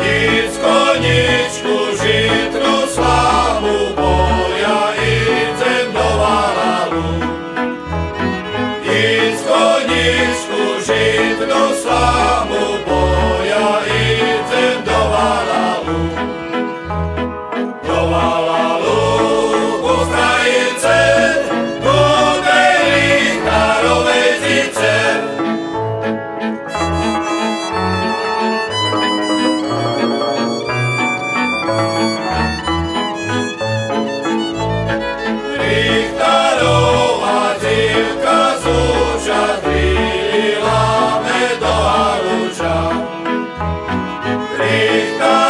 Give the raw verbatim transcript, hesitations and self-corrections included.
Nic koničku žitru slavu boja idem do Valalu. Nic koničku žitru slavu boja idem do Valalu. Do Valalu ku krajice, ku Richtarovej zice. Richtarová zivka zúča, trilila me do haluča. Richtarová